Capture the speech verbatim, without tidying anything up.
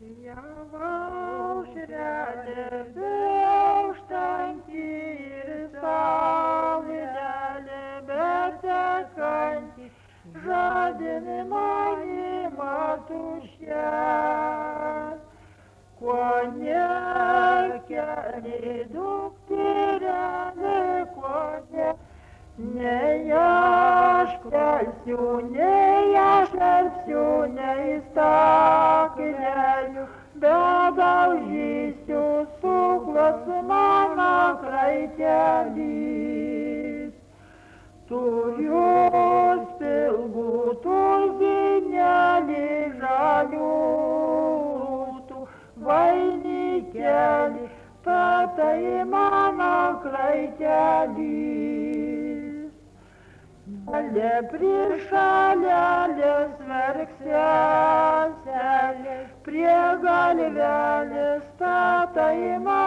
Jau aušrelė beauštanti ir saulėlė betekanti, žadini mane matušę. Kuo nekeli dukterelė, kuo ne, nei aš kelsiu, nei aš kelsiu, nei staknelių, bet daužysiu suklas mano kraitelis. Turiu spilgų tulpinėlį žalių, vainikelį, tai mano kraitelis. Galė prie šalelės verksės, prie galvelės, tai mano